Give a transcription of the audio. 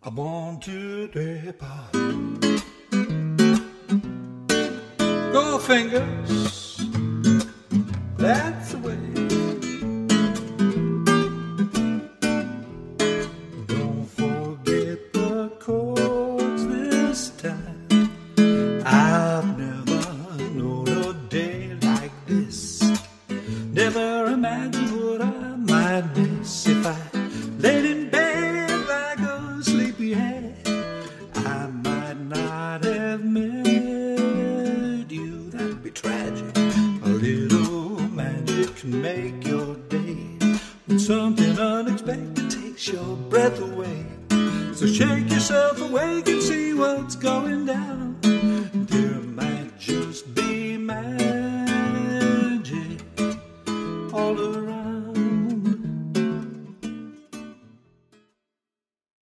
I want to depart. Go fingers, that's the way. Don't forget the chords this time. I've never known a day like this. Never imagined what I might miss if I laid in bed like a sleepyhead. I might not have met you. That'd be tragic. A little magic can make your day when something unexpected takes your breath away. So shake yourself awake and see what's going down.